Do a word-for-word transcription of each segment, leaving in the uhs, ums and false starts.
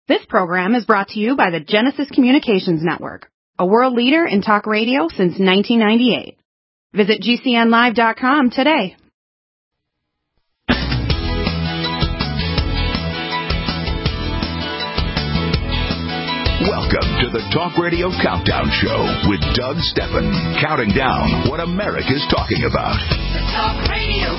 This program is brought to you by the Genesis Communications Network, a world leader in talk radio since nineteen ninety-eight. Visit G C N live dot com today. Welcome to the Talk Radio Countdown Show with Doug Steffen, counting down what America's talking about. The Talk Radio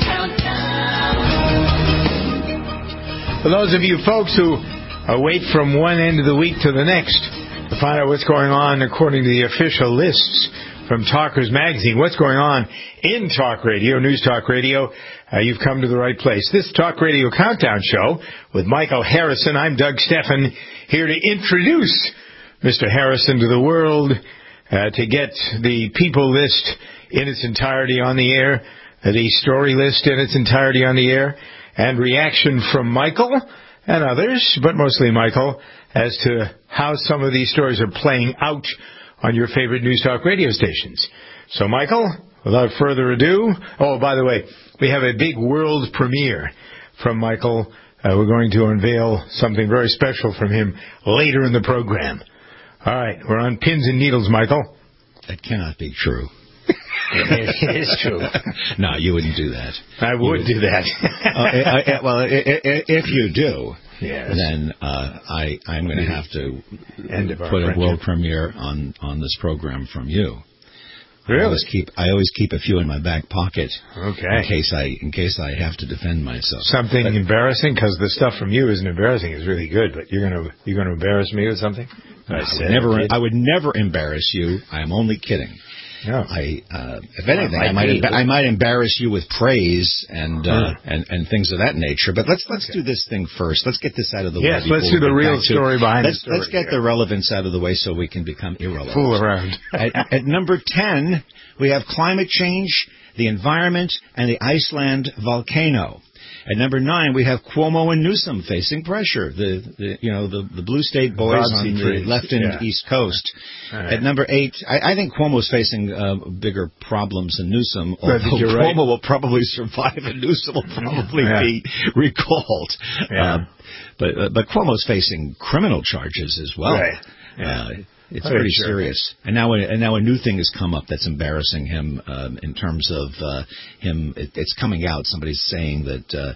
Countdown. For those of you folks who wait from one end of the week to the next to find out what's going on according to the official lists from Talkers Magazine, what's going on in Talk Radio, News Talk Radio, uh, you've come to the right place. This Talk Radio Countdown Show with Michael Harrison. I'm Doug Steffen, here to introduce Mister Harrison to the world, uh, to get the people list in its entirety on the air, uh, the story list in its entirety on the air, and reaction from Michael and others, but mostly Michael, as to how some of these stories are playing out on your favorite News Talk radio stations. So, Michael, without further ado, oh, by the way, we have a big world premiere from Michael. Uh, we're going to unveil something very special from him later in the program. All right, we're on pins and needles, Michael. That cannot be true. It is true. No, you wouldn't do that. I would, would do that. uh, I, I, well, if you do, yes. then uh, I, I'm going to have to End of put a world premiere on, on this program from you. Really? I always keep I always keep a few in my back pocket. Okay. In case I in case I have to defend myself. Something but, embarrassing, because the stuff from you isn't embarrassing. It's really good. But you're gonna you're gonna embarrass me with something? I, I would never I would never embarrass you. I am only kidding. No. I, uh, if anything, I might, I might embarrass you with praise and, uh, and, and things of that nature. But let's, let's okay. do this thing first. Let's get this out of the yes, way. Yes, let's do the real story to, behind let's, the story. Let's get yeah. the relevance out of the way so we can become irrelevant. Fool around. at, at number ten, we have climate change, the environment, and the Iceland volcano. At number nine, we have Cuomo and Newsom facing pressure. The, the you know the, the blue state boys on the left and yeah. east coast. Right. At number eight, I, I think Cuomo's facing uh, bigger problems than Newsom. Although Cuomo right. will probably survive, and Newsom will probably yeah. be recalled. Yeah. Uh, but uh, but Cuomo's facing criminal charges as well. Right. Yeah. Uh, It's oh, pretty sure. serious. And now, a, and now a new thing has come up that's embarrassing him um, in terms of uh, him. It, it's coming out. Somebody's saying that uh,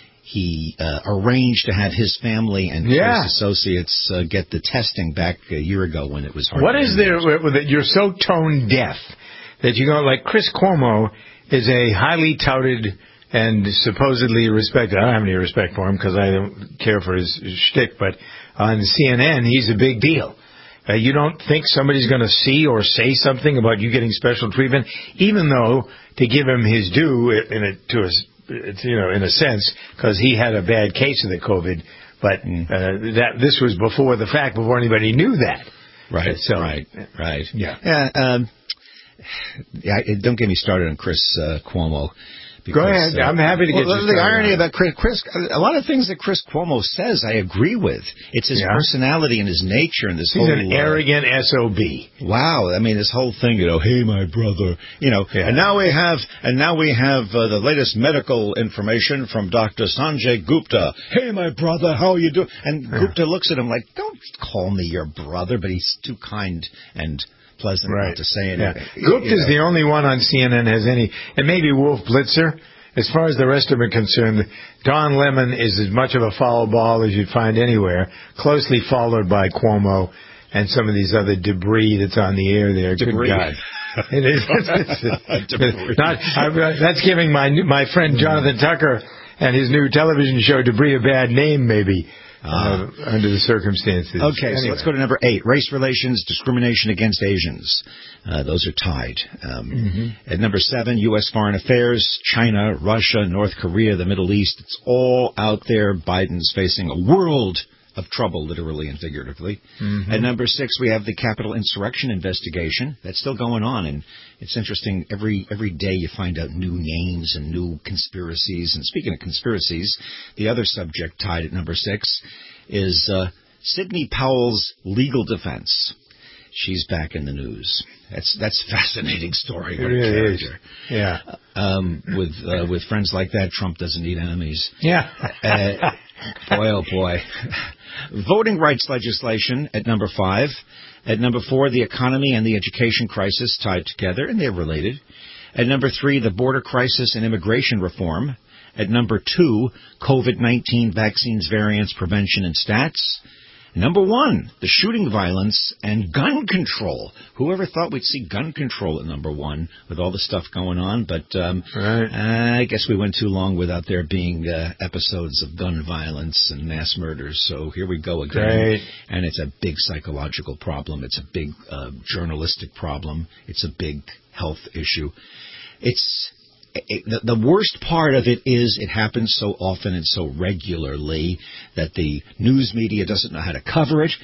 he uh, arranged to have his family and yeah. his associates uh, get the testing back a year ago when it was hard. What is there with it? You're so tone deaf that you go like Chris Cuomo is a highly touted and supposedly respected. I don't have any respect for him because I don't care for his, his shtick, but on C N N he's a big deal. Uh, you don't think somebody's going to see or say something about you getting special treatment, even though, to give him his due, in a, to a, you know, in a sense, because he had a bad case of the COVID, but mm. uh, that this was before the fact, before anybody knew that. Right. So, right. Right. Yeah. Yeah. Um, yeah. Don't get me started on Chris uh, Cuomo. Because, Go ahead. Uh, I'm happy to get well, you the irony on. about Chris, Chris, a lot of things that Chris Cuomo says, I agree with. It's his yeah. personality and his nature and this He's whole... He's an arrogant S O B. Wow. I mean, this whole thing, you know, hey, my brother, you know, yeah. and now we have, and now we have uh, the latest medical information from Doctor Sanjay Gupta. Hey, my brother, how are you doing? And yeah. Gupta looks at him like, don't call me your brother, but he's too kind and pleasant right. not to say anything. Yeah. Gupta's the only one on C N N has any, and maybe Wolf Blitzer. As far as the rest of them are concerned, Don Lemon is as much of a foul ball as you'd find anywhere, closely followed by Cuomo and some of these other debris that's on the air there. Debris. Good God. It is. It's, it's not, I, that's giving my my friend Jonathan Tucker and his new television show Debris a bad name, maybe. Uh, under the circumstances. Okay, anyway. So let's go to number eight. Race relations, discrimination against Asians. Uh, those are tied. Um, mm-hmm. At number seven, U S foreign affairs, China, Russia, North Korea, the Middle East. It's all out there. Biden's facing a world of trouble, literally and figuratively. Mm-hmm. At number six, we have the Capitol insurrection investigation. That's still going on, and it's interesting. Every every day you find out new names and new conspiracies. And speaking of conspiracies, the other subject tied at number six is uh, Sidney Powell's legal defense. She's back in the news. That's that's a fascinating story. What it a really character. Is. Yeah. Um, with uh, with friends like that, Trump doesn't need enemies. Yeah. uh, boy, oh boy. Voting rights legislation at number five. At number four, the economy and the education crisis tied together, and they're related. At number three, the border crisis and immigration reform. At number two, COVID nineteen vaccines, variants, prevention, and stats. Number one, the shooting violence and gun control. Whoever thought we'd see gun control at number one with all the stuff going on? But um, right. I guess we went too long without there being uh, episodes of gun violence and mass murders. So here we go again. Right. And it's a big psychological problem. It's a big uh, journalistic problem. It's a big health issue. It's... It, the, the worst part of it is it happens so often and so regularly that the news media doesn't know how to cover it.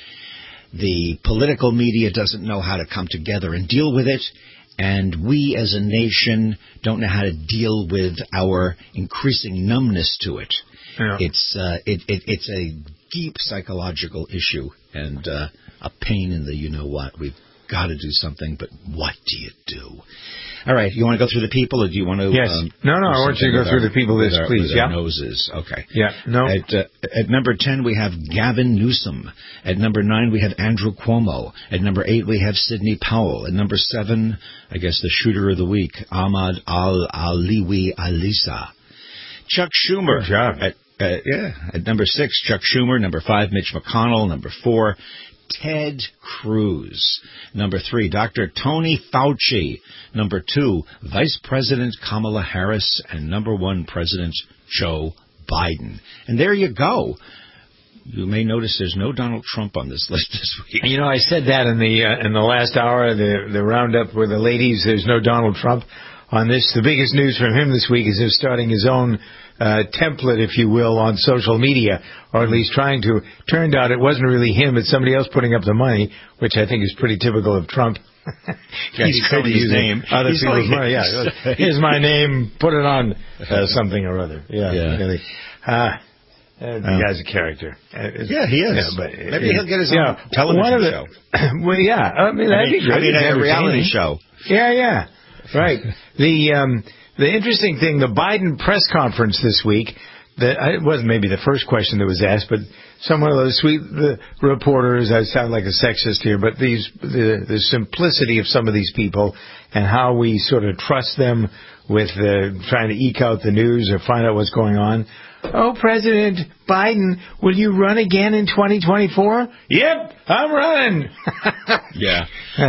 The political media doesn't know how to come together and deal with it. And we as a nation don't know how to deal with our increasing numbness to it. Yeah. It's uh, it, it, it's a deep psychological issue and uh, a pain in the you-know-what. We've got to do something, but what do you do? All right, you want to go through the people, or do you want to... Yes. Um, no, no, I want you to go through our, the people list, our, please. Yeah. Noses. Okay. Yeah, no. At, uh, at number ten, we have Gavin Newsom. At number nine, we have Andrew Cuomo. At number eight, we have Sidney Powell. At number seven, I guess the shooter of the week, Ahmad Al-Aliwi Alisa. Chuck Schumer. Good job. At, uh, yeah. At number six, Chuck Schumer. Number five, Mitch McConnell. Number four, Ted Cruz. Number three, Doctor Tony Fauci. Number two, Vice President Kamala Harris. And number one, President Joe Biden. And there you go. You may notice there's no Donald Trump on this list this week. You know, I said that in the uh, in the last hour, the the roundup with the ladies. There's no Donald Trump on this. The biggest news from him this week is him starting his own uh, template, if you will, on social media, or at least trying to. Turned out it wasn't really him, it's somebody else putting up the money, which I think is pretty typical of Trump. Yeah, he's great his name. Other he's people's like, money. Yeah, here's my name. Put it on uh, something or other. Yeah, yeah. Really. Uh, Uh, the um, guy's a character. Uh, yeah, he is. Yeah, but maybe uh, he'll get his yeah, own television the, show. Well, yeah. I mean, that'd I mean, be good. I mean, a reality show. Yeah, yeah. Right. the um, the interesting thing, the Biden press conference this week, the, it wasn't maybe the first question that was asked, but some of those sweet the reporters, I sound like a sexist here, but these the, the simplicity of some of these people and how we sort of trust them with uh, trying to eke out the news or find out what's going on. Oh, President Biden, will you run again in twenty twenty-four? Yep, I'm running. Yeah.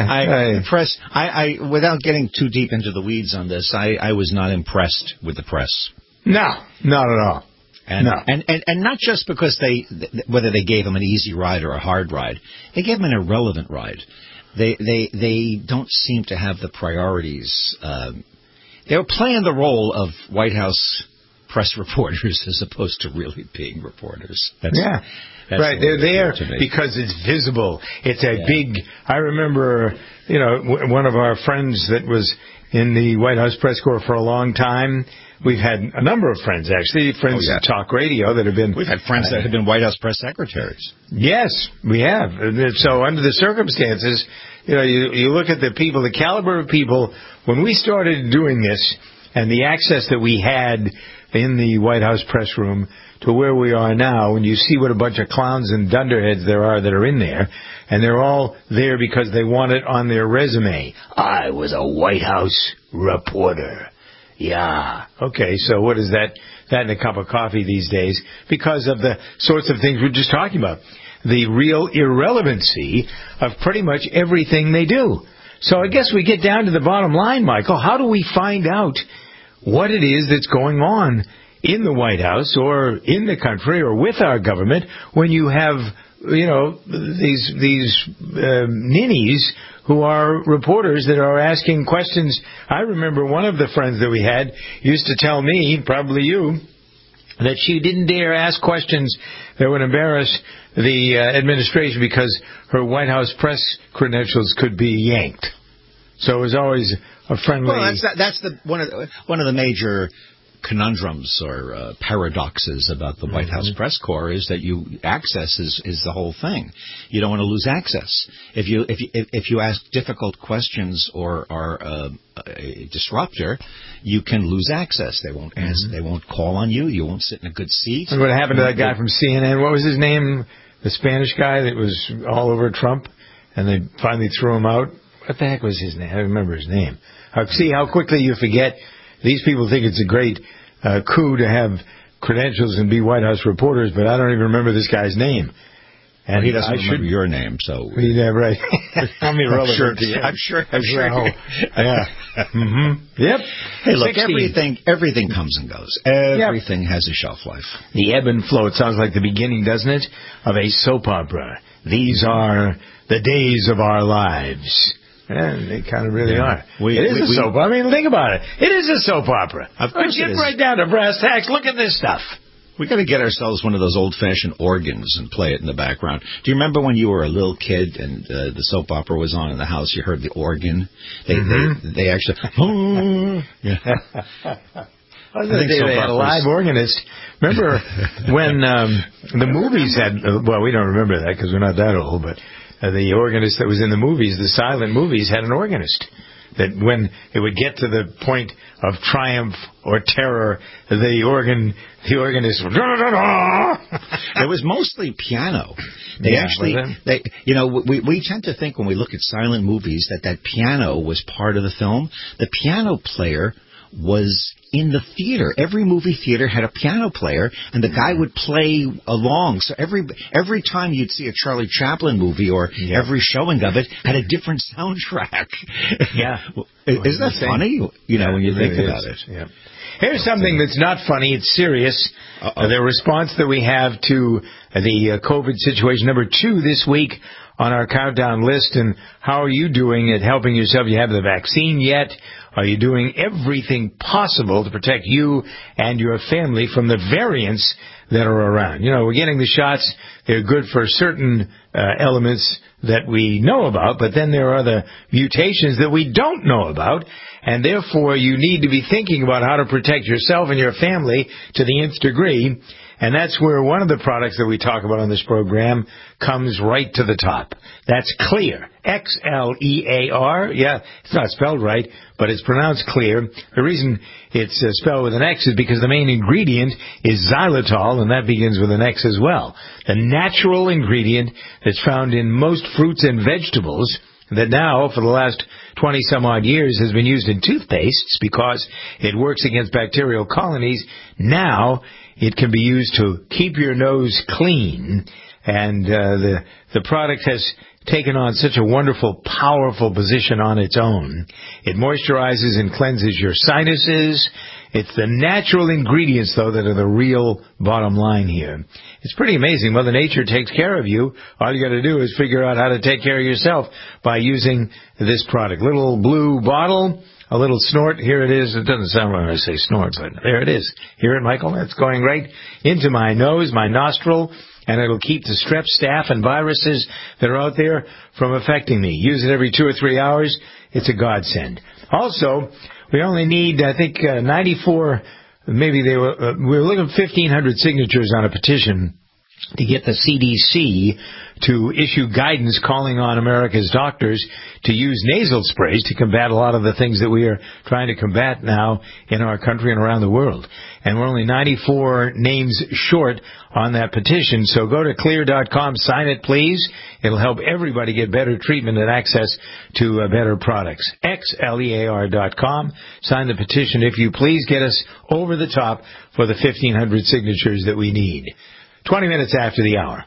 I, I, press, I, I, without getting too deep into the weeds on this, I, I was not impressed with the press. No, not at all. And, no. and, and, and not just because they, whether they gave him an easy ride or a hard ride. They gave him an irrelevant ride. They, they, they don't seem to have the priorities. Um, they were playing the role of White House press reporters as opposed to really being reporters. That's, yeah. That's right. They're there because it's visible. It's a yeah. big, I remember, you know, w- one of our friends that was in the White House press corps for a long time. We've had a number of friends, actually, friends oh, yeah. at Talk Radio that have been... We've had friends uh, that have been White House press secretaries. Yes, we have. So under the circumstances, you know, you, you look at the people, the caliber of people, when we started doing this and the access that we had in the White House press room to where we are now, when you see what a bunch of clowns and dunderheads there are that are in there, and they're all there because they want it on their resume. I was a White House reporter. Yeah. Okay, so what is that? That and a cup of coffee these days because of the sorts of things we're just talking about. The real irrelevancy of pretty much everything they do. So I guess we get down to the bottom line, Michael. How do we find out what it is that's going on in the White House or in the country or with our government when you have, you know, these these uh, ninnies who are reporters that are asking questions? I remember one of the friends that we had used to tell me, probably you, that she didn't dare ask questions that would embarrass the uh, administration because her White House press credentials could be yanked. So it was always a friendly... Well, that's, that's the one of the, one of the major conundrums or uh, paradoxes about the White House mm-hmm. press corps is that you access is, is the whole thing. You don't want to lose access. If you if you if you ask difficult questions or are uh, a disruptor, you can lose access. They won't answer. Mm-hmm. They won't call on you. You won't sit in a good seat. And what happened to that guy from C N N? What was his name? the Spanish guy that was all over Trump, and they finally threw him out. What the heck was his name? I don't remember his name. Uh, see how quickly you forget. These people think it's a great uh, coup to have credentials and be White House reporters, but I don't even remember this guy's name. And well, he doesn't I remember should, your name, so... Yeah, right. I'm irrelevant. Sure, to you. I'm sure. I'm sure. Yeah. Mm-hmm. Yep. Hey, look, sixteen. everything everything comes and goes. Everything yep. has a shelf life. The ebb and flow. It sounds like the beginning, doesn't it, of a soap opera. These are the days of our lives. And they kind of really yeah. are. We, it is we, a soap opera. I mean, think about it. It is a soap opera. Of course Get it is. right down to brass tacks. Look at this stuff. We got to get ourselves one of those old-fashioned organs and play it in the background. Do you remember when you were a little kid and uh, the soap opera was on in the house? You heard the organ. They mm-hmm. they, they actually. yeah. I was going to say they had a live organist. Remember when um, the movies had? Uh, well, we don't remember that because we're not that old. But uh, the organist that was in the movies, the silent movies, had an organist. That when it would get to the point of triumph or terror, the organ, the organist would... It was mostly piano. They yeah, actually, they, you know, we we tend to think when we look at silent movies that that piano was part of the film. The piano player was in the theater. Every movie theater had a piano player, and the guy would play along. So every every time you'd see a Charlie Chaplin movie or yeah. every showing of it had a different soundtrack. Yeah. Isn't that funny? You know, yeah, when you think really about is. it. Yeah. Here's something that's not funny. It's serious. Uh, the response that we have to the uh, COVID situation. Number two this week on our countdown list. And how are you doing at helping yourself? You have the vaccine yet? Are you doing everything possible to protect you and your family from the variants that are around? You know, we're getting the shots. They're good for certain uh, elements that we know about, but then there are the mutations that we don't know about, and therefore you need to be thinking about how to protect yourself and your family to the nth degree. And that's where one of the products that we talk about on this program comes right to the top. That's Xlear. X L E A R. Yeah, it's not spelled right, but it's pronounced Xlear. The reason it's uh, spelled with an X is because the main ingredient is xylitol, and that begins with an X as well. The natural ingredient that's found in most fruits and vegetables that now, for the last twenty-some-odd years, has been used in toothpastes because it works against bacterial colonies. Now it can be used to keep your nose clean, and uh, the the product has taken on such a wonderful, powerful position on its own. It moisturizes and cleanses your sinuses. It's the natural ingredients, though, that are the real bottom line here. It's pretty amazing. Mother Nature takes care of you. All you got to do is figure out how to take care of yourself by using this product. Little blue bottle, a little snort. Here it is. It doesn't sound right when I say snort, but there it is. Hear it, Michael? It's going right into my nose, my nostril, and it'll keep the strep, staph, and viruses that are out there from affecting me. Use it every two or three hours. It's a godsend. Also, we only need, I think, uh, ninety-four, maybe they were, uh, we were looking at fifteen hundred signatures on a petition to get the C D C to issue guidance calling on America's doctors to use nasal sprays to combat a lot of the things that we are trying to combat now in our country and around the world. And we're only ninety-four names short on that petition, so go to Xlear dot com, sign it, please. It'll help everybody get better treatment and access to uh, better products. X L E A R dot com. Sign the petition, if you please. Get us over the top for the fifteen hundred signatures that we need. twenty minutes after the hour.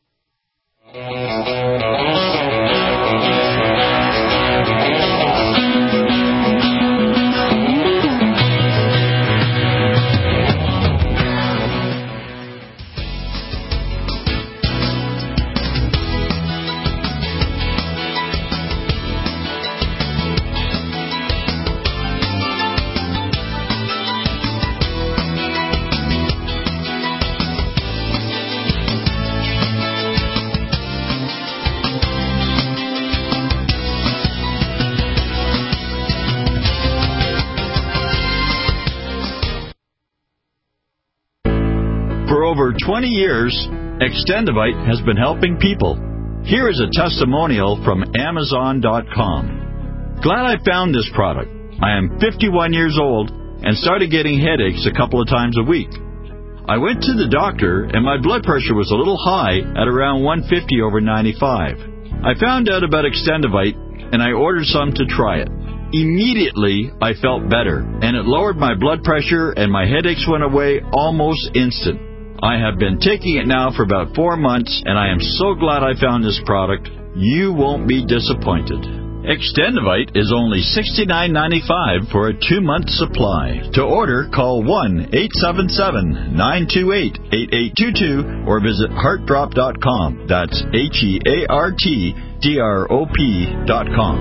over twenty years, Extendivite has been helping people. Here is a testimonial from Amazon dot com. Glad I found this product. I am fifty-one years old and started getting headaches a couple of times a week. I went to the doctor, and my blood pressure was a little high at around one fifty over ninety-five. I found out about Extendivite, and I ordered some to try it. Immediately, I felt better, and it lowered my blood pressure, and my headaches went away almost instant. I have been taking it now for about four months, and I am so glad I found this product. You won't be disappointed. Extendivite is only sixty-nine ninety-five for a two-month supply. To order, call one eight seven seven, nine two eight, eight eight two two or visit heart drop dot com. That's H E A R T D R O P dot com.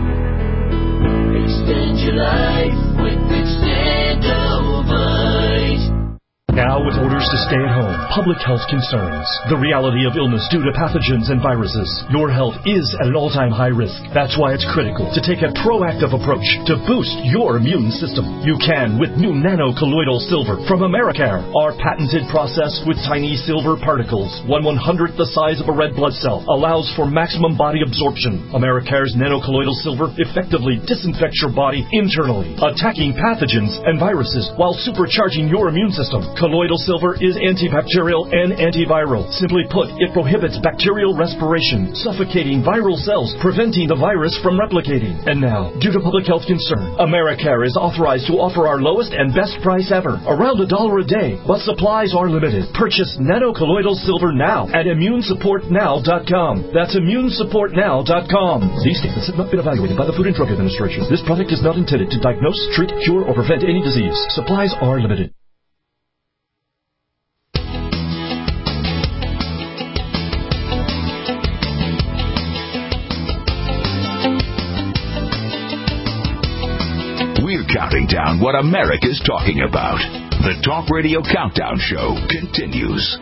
Extend your life with Extendivite. Now with orders to stay at home, public health concerns, the reality of illness due to pathogens and viruses, your health is at an all-time high risk. That's why it's critical to take a proactive approach to boost your immune system. You can with new nano-colloidal silver from Americare. Our patented process with tiny silver particles, one one-hundredth the size of a red blood cell, allows for maximum body absorption. Americare's nano-colloidal silver effectively disinfects your body internally, attacking pathogens and viruses while supercharging your immune system. Colloidal silver is antibacterial and antiviral. Simply put, it prohibits bacterial respiration, suffocating viral cells, preventing the virus from replicating. And now, due to public health concern, Americare is authorized to offer our lowest and best price ever, around a dollar a day, but supplies are limited. Purchase nano-colloidal silver now at immune support now dot com. That's immune support now dot com. These statements have not been evaluated by the Food and Drug Administration. This product is not intended to diagnose, treat, cure, or prevent any disease. Supplies are limited. We're counting down what America's talking about. The Talk Radio Countdown Show continues.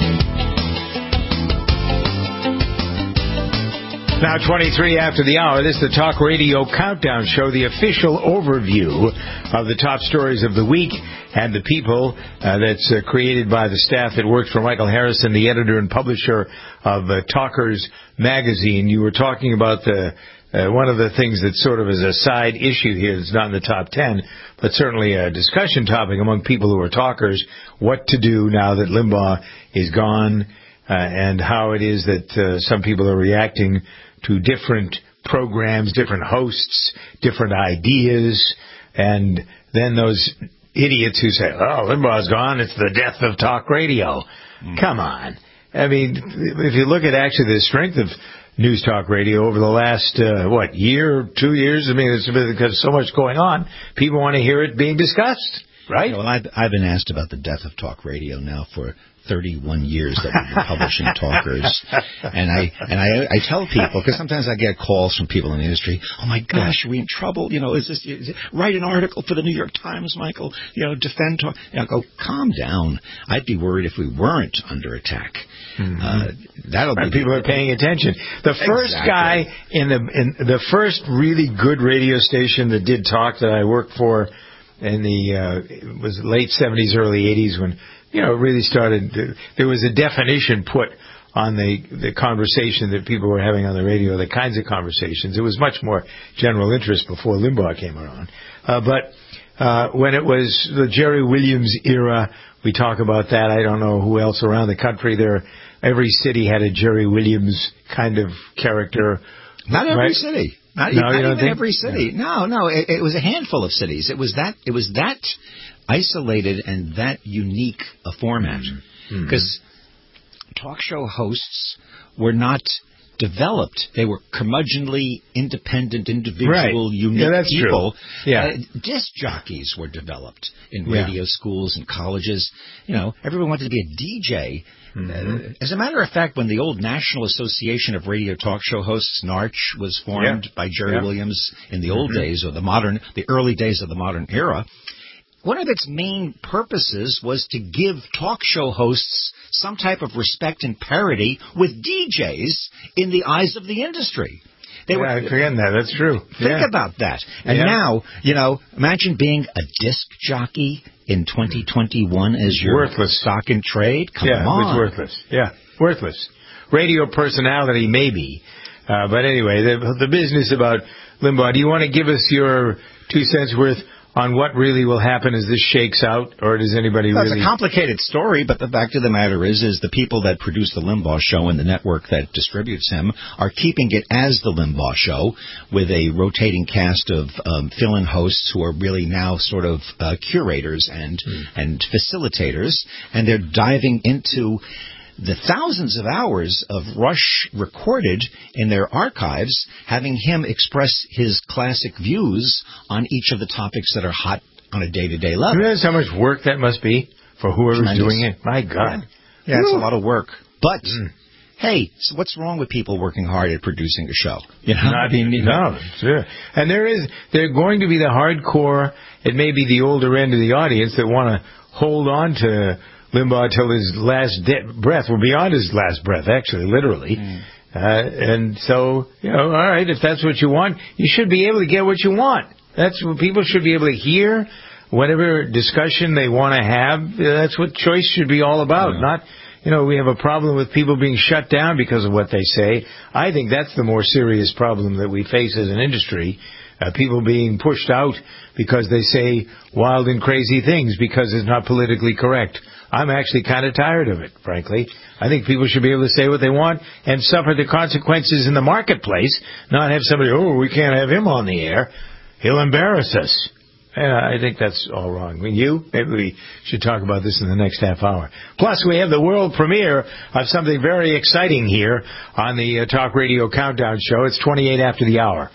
Now twenty-three after the hour, this is the Talk Radio Countdown Show, the official overview of the top stories of the week and the people uh, that's uh, created by the staff that works for Michael Harrison, the editor and publisher of uh, Talkers Magazine. You were talking about the uh, one of the things that sort of is a side issue here that's not in the top ten, but certainly a discussion topic among people who are talkers, what to do now that Limbaugh is gone, uh, and how it is that uh, some people are reacting to different programs, different hosts, different ideas, and then those idiots who say, oh, Limbaugh's gone, it's the death of talk radio. Mm. Come on. I mean, if you look at actually the strength of News Talk Radio over the last, uh, what, year, two years, I mean, it's because so much going on, people want to hear it being discussed, right? Well, I've, I've been asked about the death of talk radio now for thirty-one years that we've been publishing Talkers. And I and I, I tell people, because sometimes I get calls from people in the industry, oh, my gosh, are we in trouble? You know, is this, is it, write an article for the New York Times, Michael, you know, defend Talk. You know, I go, calm down. I'd be worried if we weren't under attack. Mm-hmm. Uh, that'll be people are paying attention. The first exactly. guy in the in the first really good radio station that did talk that I worked for in the uh, it was late seventies, early eighties when, you know, it really started. There was a definition put on the the conversation that people were having on the radio, the kinds of conversations. It was much more general interest before Limbaugh came around. Uh, but uh, when it was the Jerry Williams era, we talk about that. I don't know who else around the country there. Every city had a Jerry Williams kind of character. Not every right? city. Not, no, not even think? every city. No, no. It, it was a handful of cities. It was that. It was that isolated and that unique a format. Because mm-hmm. talk show hosts were not developed. They were curmudgeonly, independent, individual, right. unique yeah, that's people. True. Yeah. Uh, disc jockeys were developed in radio yeah. schools and colleges. You know, everyone wanted to be a D J. Mm-hmm. Uh, as a matter of fact, when the old National Association of Radio Talk Show Hosts, NARCH, was formed yeah. by Jerry yeah. Williams in the old mm-hmm. days, or the modern, the early days of the modern era, one of its main purposes was to give talk show hosts some type of respect and parity with D Js in the eyes of the industry. They yeah, were, again, that that's true. Think yeah. about that. And yeah. now, you know, imagine being a disc jockey in twenty twenty-one as your worthless stock in trade. Come yeah, on, it's worthless. Yeah, worthless. Radio personality, maybe. Uh, but anyway, the, the business about Limbaugh. Do you want to give us your two cents worth on what really will happen as this shakes out, or does anybody well, really... It's a complicated story, but the fact of the matter is, is the people that produce the Limbaugh Show and the network that distributes him are keeping it as the Limbaugh Show with a rotating cast of um, fill-in hosts who are really now sort of uh, curators and mm. and facilitators, and they're diving into the thousands of hours of Rush recorded in their archives, having him express his classic views on each of the topics that are hot on a day-to-day level. You realize how much work that must be for whoever's Tremendous. doing it? My God. Yeah, yeah it's a lot of work. But, mm. hey, so what's wrong with people working hard at producing a show? You know? Not, no, sure. And there is, there are going to be the hardcore, it may be the older end of the audience that want to hold on to Limbaugh till his last de- breath, well, beyond his last breath, actually, literally. Mm. Uh, and so, you know, all right, if that's what you want, you should be able to get what you want. That's what people should be able to hear. Whatever discussion they want to have, that's what choice should be all about. Yeah. Not, you know, we have a problem with people being shut down because of what they say. I think that's the more serious problem that we face as an industry. Uh, people being pushed out because they say wild and crazy things because it's not politically correct. I'm actually kind of tired of it, frankly. I think people should be able to say what they want and suffer the consequences in the marketplace, not have somebody, oh, we can't have him on the air. He'll embarrass us. Yeah, I think that's all wrong. I mean, you? Maybe we should talk about this in the next half hour. Plus, we have the world premiere of something very exciting here on the uh, Talk Radio Countdown Show. It's twenty-eight after the hour.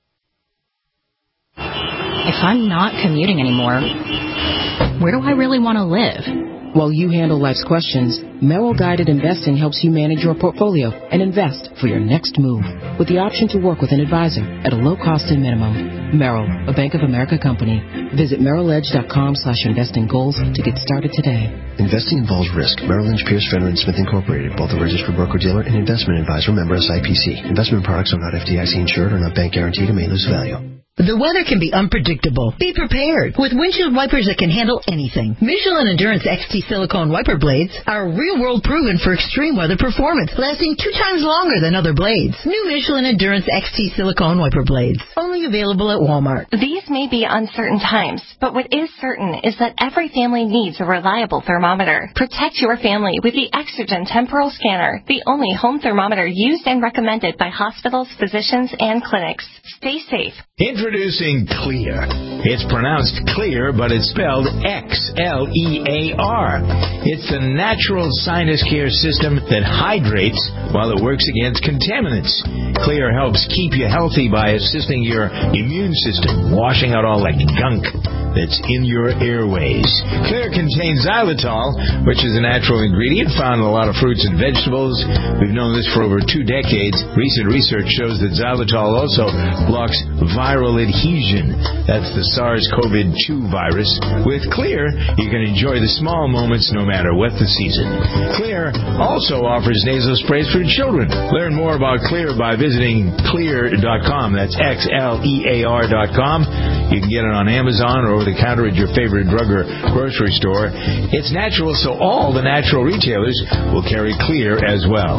If I'm not commuting anymore, where do I really want to live? While you handle life's questions, Merrill Guided Investing helps you manage your portfolio and invest for your next move with the option to work with an advisor at a low cost and minimum. Merrill, a Bank of America company. Visit merrill edge dot com slash investing goals to get started today. Investing involves risk. Merrill Lynch, Pierce, Fenner and Smith Incorporated, both a registered broker-dealer and investment advisor, member S I P C. Investment products are not F D I C insured or not bank guaranteed and may lose value. The weather can be unpredictable. Be prepared with windshield wipers that can handle anything. Michelin Endurance X T silicone wiper blades are real-world proven for extreme weather performance, lasting two times longer than other blades. New Michelin Endurance X T silicone wiper blades, only available at Walmart. These may be uncertain times, but what is certain is that every family needs a reliable thermometer. Protect your family with the Exergen Temporal Scanner, the only home thermometer used and recommended by hospitals, physicians, and clinics. Stay safe. Introducing Xlear. It's pronounced clear, but it's spelled X L E A R. It's a natural sinus care system that hydrates while it works against contaminants. Xlear helps keep you healthy by assisting your immune system, washing out all that gunk that's in your airways. Xlear contains xylitol, which is a natural ingredient found in a lot of fruits and vegetables. We've known this for over two decades. Recent research shows that xylitol also blocks viral adhesion. That's the SARS-C o V two virus. With Xlear, you can enjoy the small moments no matter what the season. Xlear also offers nasal sprays for children. Learn more about Xlear by visiting xlear dot com. That's X L E A R dot com. You can get it on Amazon or over the counter at your favorite drug or grocery store. It's natural, so all the natural retailers will carry Xlear as well.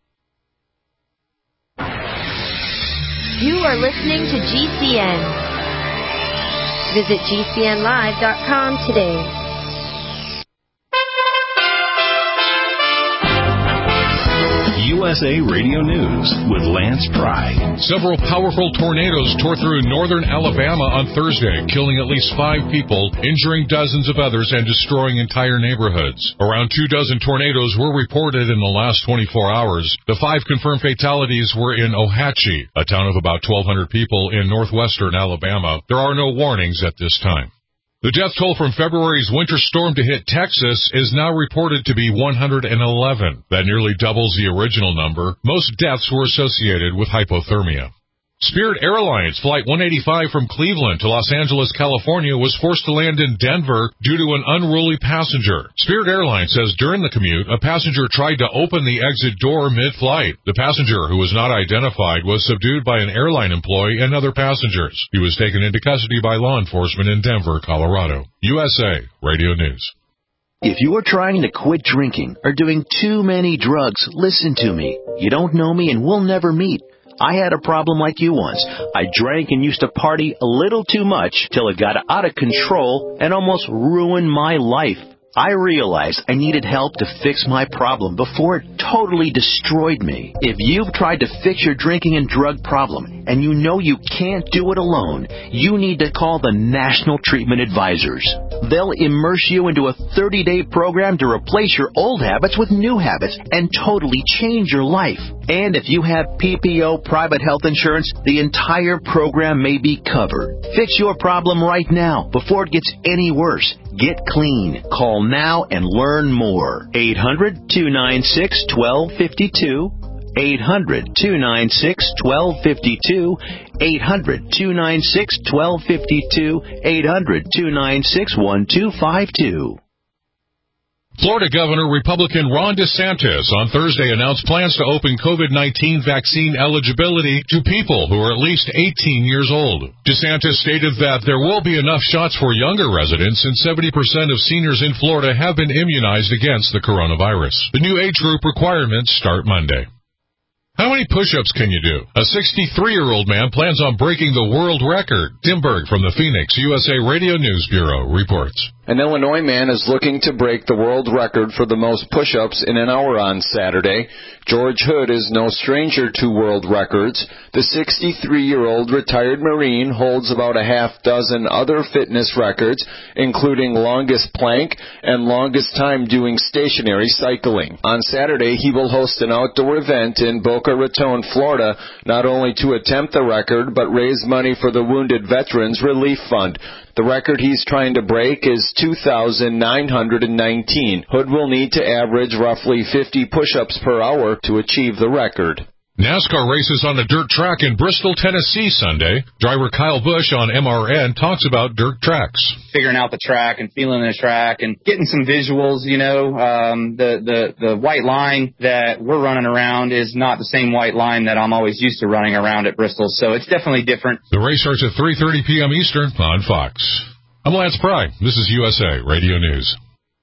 You are listening to G C N. Visit G C N live dot com today. U S A Radio News with Lance Pry. Several powerful tornadoes tore through northern Alabama on Thursday, killing at least five people, injuring dozens of others, and destroying entire neighborhoods. Around two dozen tornadoes were reported in the last twenty-four hours. The five confirmed fatalities were in Ohatchee, a town of about twelve hundred people in northwestern Alabama. There are no warnings at this time. The death toll from February's winter storm to hit Texas is now reported to be one hundred eleven. That nearly doubles the original number. Most deaths were associated with hypothermia. Spirit Airlines Flight one eighty-five from Cleveland to Los Angeles, California was forced to land in Denver due to an unruly passenger. Spirit Airlines says during the commute, a passenger tried to open the exit door mid-flight. The passenger, who was not identified, was subdued by an airline employee and other passengers. He was taken into custody by law enforcement in Denver, Colorado. U S A Radio News. If you are trying to quit drinking or doing too many drugs, listen to me. You don't know me and we'll never meet. I had a problem like you once. I drank and used to party a little too much till it got out of control and almost ruined my life. I realized I needed help to fix my problem before it totally destroyed me. If you've tried to fix your drinking and drug problem and you know you can't do it alone, you need to call the National Treatment Advisors. They'll immerse you into a thirty-day program to replace your old habits with new habits and totally change your life. And if you have P P O private health insurance, the entire program may be covered. Fix your problem right now before it gets any worse. Get clean. Call now and learn more. eight hundred, two nine six, one two five two. eight hundred, two nine six, one two five two. eight hundred, two nine six, one two five two. eight hundred, two nine six, one two five two. Florida Governor Republican Ron DeSantis on Thursday announced plans to open COVID nineteen vaccine eligibility to people who are at least eighteen years old. DeSantis stated that there will be enough shots for younger residents, and seventy percent of seniors in Florida have been immunized against the coronavirus. The new age group requirements start Monday. How many push-ups can you do? A sixty-three-year-old man plans on breaking the world record. Tim Berg from the Phoenix U S A Radio News Bureau reports. An Illinois man is looking to break the world record for the most push-ups in an hour on Saturday. George Hood is no stranger to world records. The sixty-three-year-old retired Marine holds about a half dozen other fitness records, including longest plank and longest time doing stationary cycling. On Saturday, he will host an outdoor event in Boca Raton, Florida, not only to attempt the record, but raise money for the Wounded Veterans Relief Fund. The record he's trying to break is two thousand nine hundred nineteen. Hood will need to average roughly fifty push-ups per hour to achieve the record. NASCAR races on a dirt track in Bristol, Tennessee Sunday. Driver Kyle Busch on M R N talks about dirt tracks. Figuring out the track and feeling the track and getting some visuals, you know. Um, the, the, the white line that we're running around is not the same white line that I'm always used to running around at Bristol, so it's definitely different. The race starts at three thirty p.m. Eastern on Fox. I'm Lance Pry. This is U S A Radio News.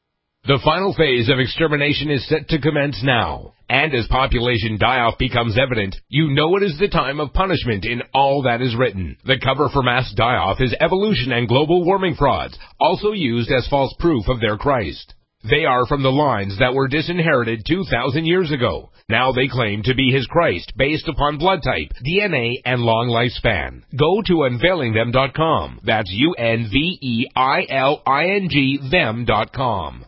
The final phase of extermination is set to commence now. And as population die-off becomes evident, you know it is the time of punishment in all that is written. The cover for mass die-off is evolution and global warming frauds, also used as false proof of their Christ. They are from the lines that were disinherited two thousand years ago. Now they claim to be his Christ based upon blood type, D N A, and long lifespan. Go to unveiling them dot com. That's U N V E I L I N G them dot com.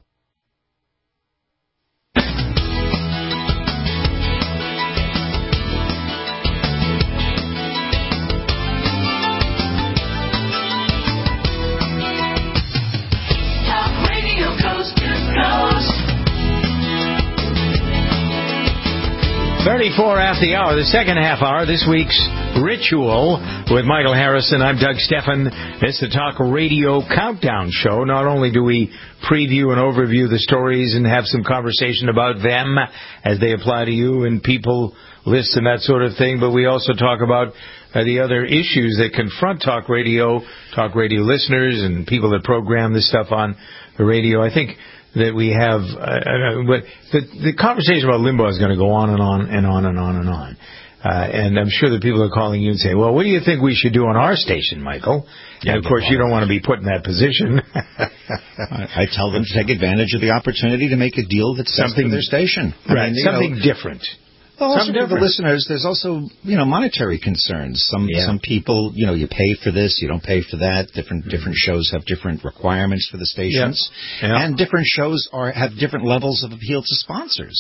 thirty-four after the hour, the second half hour, this week's Ritual with Michael Harrison. I'm Doug Stephan. It's the Talk Radio Countdown Show. Not only do we preview and overview the stories and have some conversation about them as they apply to you and people lists and that sort of thing, but we also talk about uh, the other issues that confront Talk Radio, Talk Radio listeners and people that program this stuff on the radio. I think that we have, uh, but the, the conversation about limbo is going to go on and on and on and on and on. Uh, and I'm sure that people are calling you and saying, well, what do you think we should do on our station, Michael? Yeah, and, of course, you don't want to be put in that position. I, I tell them to take advantage of the opportunity to make a deal that's something for their station. Right, I mean, something know, different. Well, also Something for the listeners, there's also, you know, monetary concerns. Some yeah. some people, you know, you pay for this, you don't pay for that. Different mm-hmm. different shows have different requirements for the stations, yeah. Yeah. and different shows are have different levels of appeal to sponsors.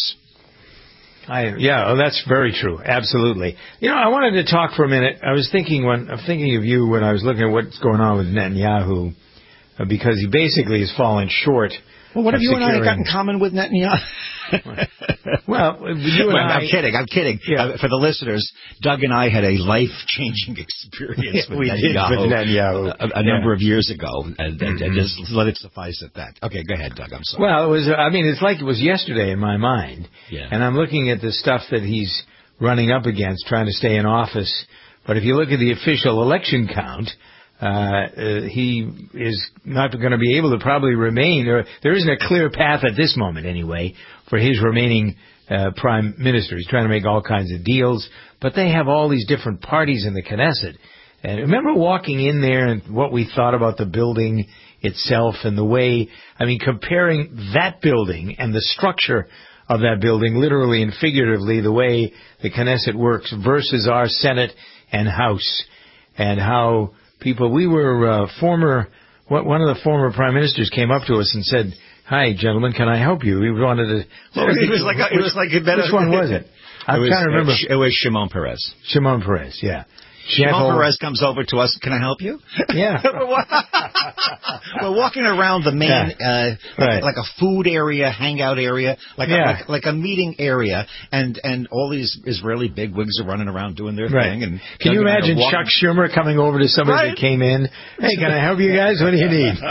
I, yeah, well, that's very true. Absolutely. You know, I wanted to talk for a minute. I was thinking when I'm thinking of you when I was looking at what's going on with Netanyahu, uh, because he basically has fallen short. Well, what have you securing... and I got in common with Netanyahu? well, you and well, I... I'm kidding, I'm kidding. Yeah. Uh, for the listeners, Doug and I had a life-changing experience with, we Netanyahu, did with Netanyahu a, a yeah. number of years ago, and, and, and just let it suffice at that. Okay, go ahead, Doug, I'm sorry. Well, it was. I mean, it's like it was yesterday in my mind, yeah. and I'm looking at the stuff that he's running up against, trying to stay in office. But if you look at the official election count, Uh, uh, he is not going to be able to probably remain, or there isn't a clear path at this moment anyway, for his remaining uh, prime minister. He's trying to make all kinds of deals, but they have all these different parties in the Knesset. And I remember walking in there and what we thought about the building itself and the way, I mean, comparing that building and the structure of that building, literally and figuratively, the way the Knesset works versus our Senate and House, and how people, we were uh, former, one of the former prime ministers came up to us and said, "Hi, gentlemen, can I help you?" We wanted to. Well, it was like a, it was like a better, which one was it? I'm was, trying to remember. It was Shimon Peres. Shimon Peres, yeah. Shimon Peres comes over to us. Can I help you? Yeah. We're walking around the main, yeah. uh, like, right. like a food area, hangout area, like, yeah. a, like like a meeting area, and and all these Israeli bigwigs are running around doing their right. thing. And can you imagine Chuck Schumer coming over to somebody right. that came in? Hey, can I help you guys? What do you need?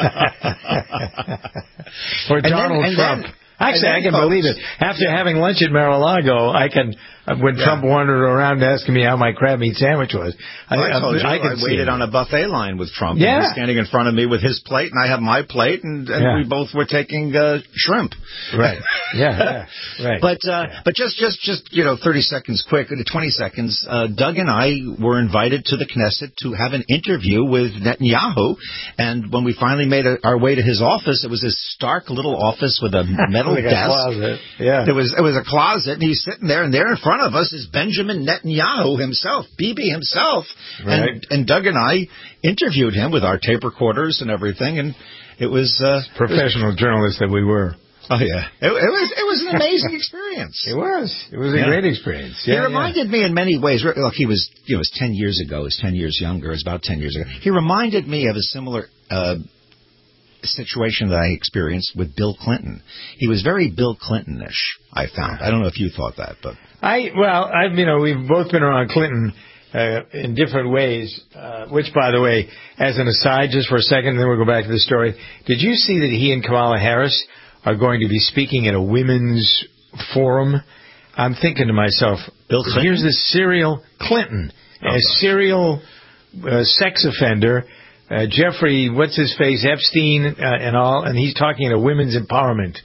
Or Donald then, Trump. Then, Actually, I can folks, believe it. After yeah. having lunch at Mar-a-Lago, I can, when yeah. Trump wandered around asking me how my crab meat sandwich was, I, well, I, told I, you, I, I waited it. on a buffet line with Trump. Yeah. He was standing in front of me with his plate, and I have my plate, and, and yeah. we both were taking uh, shrimp. Right. Yeah. yeah. Right. But uh, yeah. but just just just you know, thirty seconds quick, twenty seconds. Uh, Doug and I were invited to the Knesset to have an interview with Netanyahu, and when we finally made a, our way to his office, it was this stark little office with a metal like desk. A closet. Yeah. There was it was a closet, and he's sitting there, and there in front of us is Benjamin Netanyahu himself, Bibi himself, right. and and Doug and I interviewed him with our tape recorders and everything, and it was uh, professional it was, journalists that we were. Oh yeah, it, it was it was an amazing experience. It was it was a yeah. great experience. Yeah, he reminded yeah. me in many ways. Look, he was you know, it was ten years ago. He was ten years younger. It was about ten years ago. He reminded me of a similar uh, situation that I experienced with Bill Clinton. He was very Bill Clinton-ish, I found. I don't know if you thought that, but I well, I you know, we've both been around Clinton uh, in different ways. Uh, which, by the way, as an aside, just for a second, and then we'll go back to the story. Did you see that he and Kamala Harris are going to be speaking at a women's forum? I'm thinking to myself, Bill Clinton? Here's this serial Clinton, oh, a gosh. serial uh, sex offender. Uh, Jeffrey, what's his face, Epstein, uh, and all, and he's talking about women's empowerment.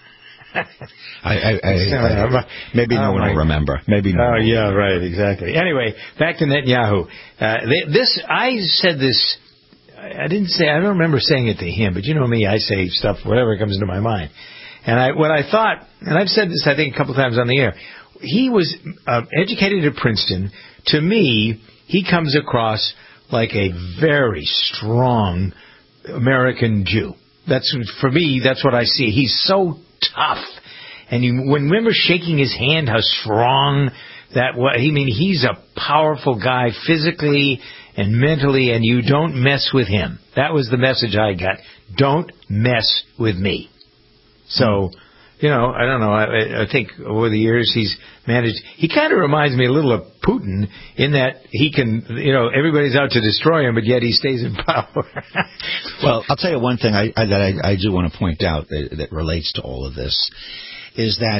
I, I, I, I, maybe no oh one will remember. Maybe no. Oh yeah, right, exactly. Anyway, back to Netanyahu. Uh, this, I said this. I didn't say. I don't remember saying it to him, but you know me. I say stuff, whatever comes into my mind. And I, what I thought, and I've said this, I think, a couple of times on the air. He was uh, educated at Princeton. To me, he comes across like a very strong American Jew. That's, for me, that's what I see. He's so tough. And he, when remember shaking his hand, how strong that was. I mean, he's a powerful guy physically and mentally, and you don't mess with him. That was the message I got. Don't mess with me. So, you know, I don't know. I, I think over the years he's managed. He kind of reminds me a little of Putin in that he can, you know, everybody's out to destroy him, but yet he stays in power. Well, I'll tell you one thing I, I, that I, I do want to point out that, that relates to all of this is that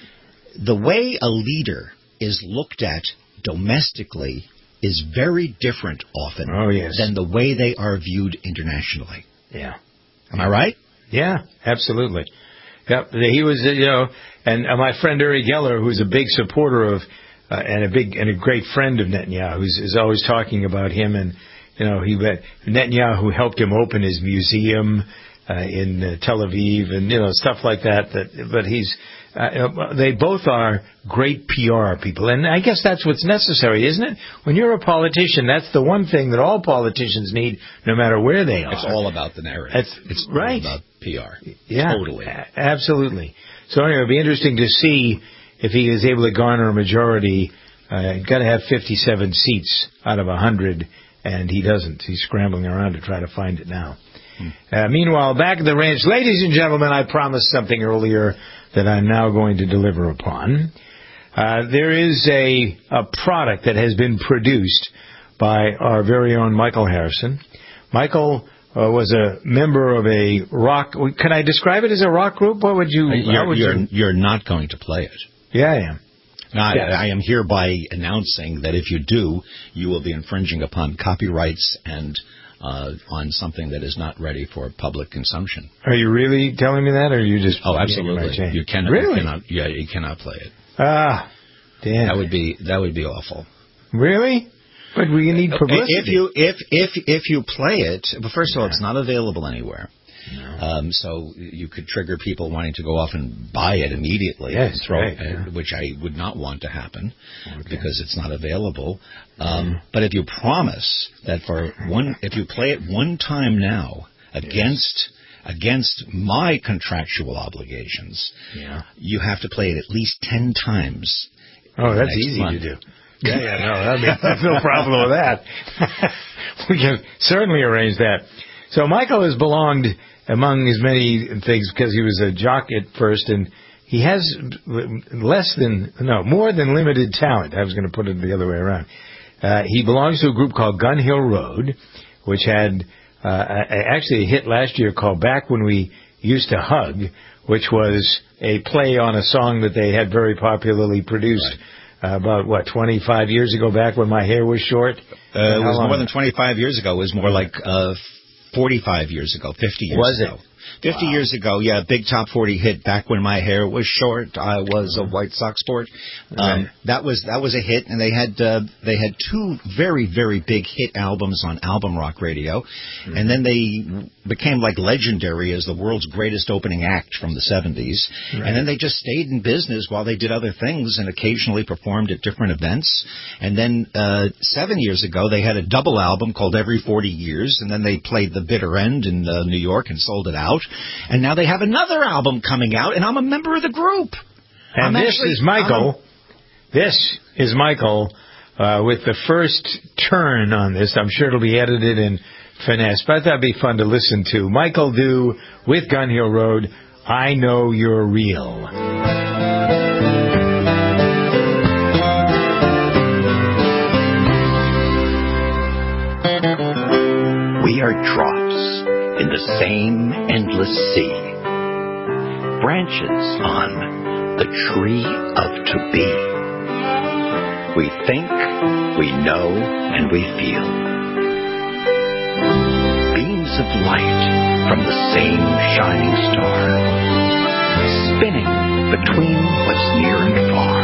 the way a leader is looked at domestically is very different often oh, yes. than the way they are viewed internationally. Yeah. Am I right? Yeah, absolutely. Yep, he was, you know, and uh, my friend Uri Geller, who's a big supporter of uh, and a big and a great friend of Netanyahu, who's is always talking about him, and you know, he Netanyahu helped him open his museum uh, in uh, Tel Aviv, and you know, stuff like that. That, but he's, uh, they both are great P R people, and I guess that's what's necessary, isn't it? When you're a politician, that's the one thing that all politicians need, no matter where they are. It's all about the narrative. It's, it's right. all about P R. Yeah, totally, a- absolutely. So anyway, it'll be interesting to see if he is able to garner a majority. Uh, got to have fifty-seven seats out of one hundred, and he doesn't. He's scrambling around to try to find it now. Hmm. Uh, meanwhile, back at the ranch, ladies and gentlemen, I promised something earlier that I'm now going to deliver upon. Uh, there is a, a product that has been produced by our very own Michael Harrison. Michael uh, was a member of a rock. Can I describe it as a rock group? What would you? Uh, you're, would you're, you? you're not going to play it. Yeah, I am. I, yes. I am hereby announcing that if you do, you will be infringing upon copyrights and uh, on something that is not ready for public consumption. Are you really telling me that, or are you just? Oh, absolutely. You cannot. Really? You cannot, yeah, you cannot play it. Ah, damn. That would be that would be awful. Really? But we need publicity. If you if if if you play it, but first of all, it's not available anywhere. No. Um, so you could trigger people wanting to go off and buy it immediately, yes, throw, right, uh, yeah. which I would not want to happen okay. because it's not available. Um, but if you promise that for one, if you play it one time now against yes. against my contractual obligations, yeah. you have to play it at least ten times. Oh, that's easy month. to do. Yeah, yeah, no, I mean, there's no problem with that. We can certainly arrange that. So Michael has belonged among his many things because he was a jock at first, and he has less than, no, more than limited talent. I was going to put it the other way around. Uh, he belongs to a group called Gun Hill Road, which had uh, actually a hit last year called Back When We Used to Hug, which was a play on a song that they had very popularly produced. Right. Uh, about, what, twenty-five years ago, back when my hair was short? Uh, it was more than twenty-five years ago. It was more like uh, forty-five years ago, fifty years was ago. Was it? Fifty wow. years ago, yeah, big top forty hit. Back when my hair was short, I was a White Sox sport. Um, right. That was that was a hit, and they had uh, they had two very very big hit albums on Album Rock Radio, mm-hmm. and then they became like legendary as the world's greatest opening act from the seventies. Right. And then they just stayed in business while they did other things and occasionally performed at different events. And then uh, seven years ago, they had a double album called Every forty years, and then they played the bitter end in uh, New York and sold it out. And now they have another album coming out, and I'm a member of the group. And I'm this actually, is Michael. I'm, this is Michael uh, with the first turn on this. I'm sure it'll be edited and finessed, but that'd be fun to listen to. Michael Do with Gun Hill Road, I Know You're Real. We are drops in the same endless sea, branches on the tree of to be. We think, we know, and we feel. Beams of light from the same shining star, spinning between what's near and far.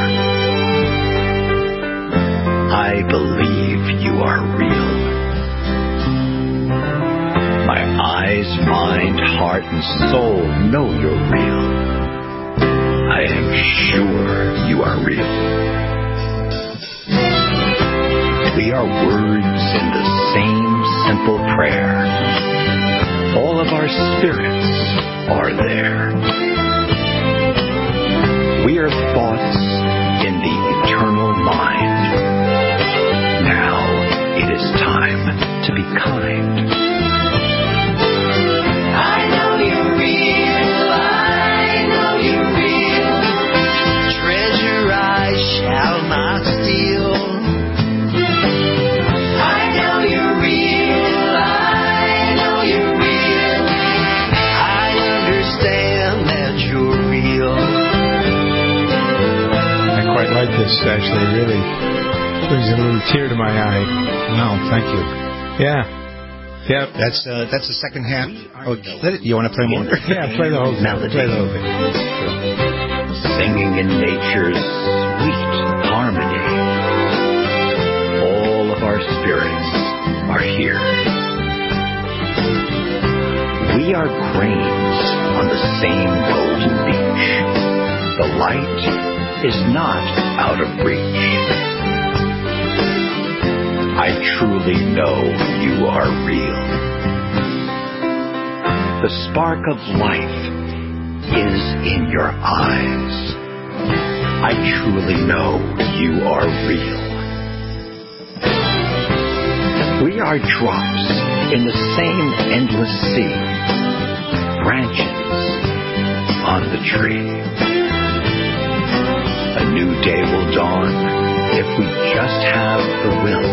I believe you are real. My eyes, mind, heart, and soul know you're real. I am sure you are real. We are words in the same simple prayer. All of our spirits are there. We are thoughts in the eternal mind. Now it is time to be kind. Like this, actually, really brings a little tear to my eye. Wow, thank you. Yeah. Yeah. That's uh, that's the second half. Oh, you want to play more? Yeah, play the whole thing. Play the whole thing. Singing in nature's sweet harmony. All of our spirits are here. We are grains on the same golden beach. The light is not out of reach. I truly know you are real. The spark of life is in your eyes. I truly know you are real. We are drops in the same endless sea, branches on the tree. A new day will dawn if we just have the will.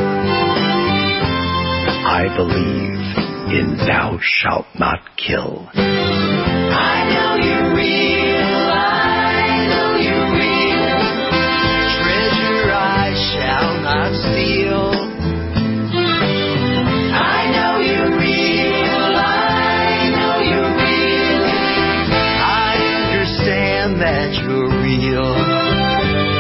I believe in thou shalt not kill. I know you're real, I know you're real. Treasure I shall not steal. I know you're real, I know you're real. I understand that you're real.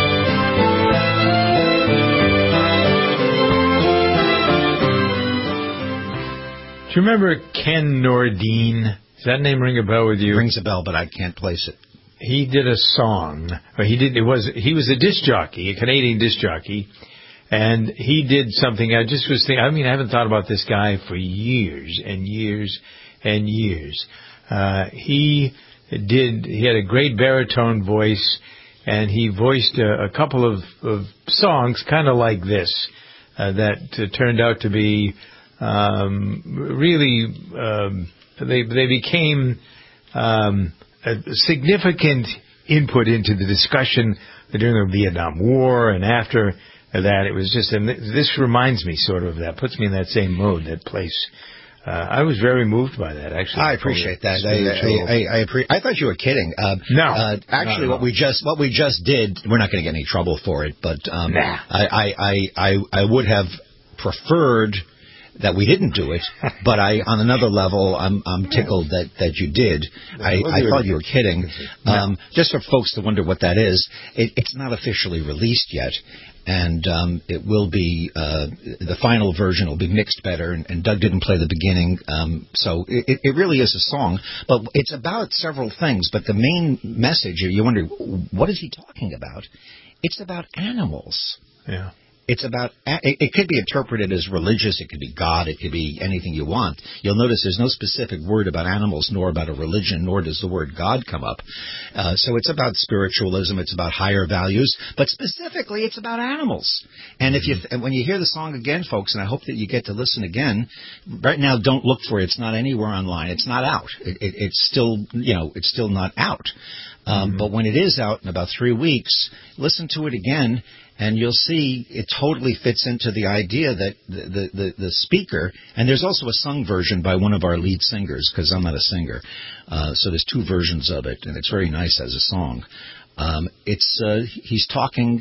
Do you remember Ken Nordine? Does that name ring a bell with you? Rings a bell, but I can't place it. He did a song. Or he did. It was. He was a disc jockey, a Canadian disc jockey, and he did something. I just was thinking. I mean, I haven't thought about this guy for years and years and years. Uh, he did. He had a great baritone voice, and he voiced a, a couple of, of songs, kind of like this, uh, that uh, turned out to be um, really. Um, they they became. Um, a significant input into the discussion during the Vietnam War, and after that, it was just, and this reminds me sort of, that puts me in that same mode, that place. Uh, I was very moved by that, actually. I appreciate that. I, I, I, I, appre- I thought you were kidding. Uh, no. Uh, actually, what we just what we just did, we're not going to get any trouble for it, but um, nah. I, I, I, I, I would have preferred that we didn't do it, but I, on another level, I'm, I'm tickled that, that you did. I, I thought you were kidding. Um, just for folks to wonder what that is, it, it's not officially released yet, and um, it will be, uh, the final version will be mixed better, and, and Doug didn't play the beginning, um, so it, it really is a song, but it's about several things, but the main message, you wonder, what is he talking about? It's about animals. Yeah. It's about, it, it could be interpreted as religious, it could be God, it could be anything you want. You'll notice there's no specific word about animals, nor about a religion, nor does the word God come up. Uh, so it's about spiritualism, it's about higher values, but specifically it's about animals. And if you, and when you hear the song again, folks, and I hope that you get to listen again, right now don't look for it, it's not anywhere online, it's not out. It, it, it's still, you know, it's still not out. Um, mm-hmm. But when it is out in about three weeks, listen to it again, and you'll see it totally fits into the idea that the, the, the, the speaker, and there's also a sung version by one of our lead singers, because I'm not a singer, uh, so there's two versions of it, and it's very nice as a song. Um, it's uh, he's talking,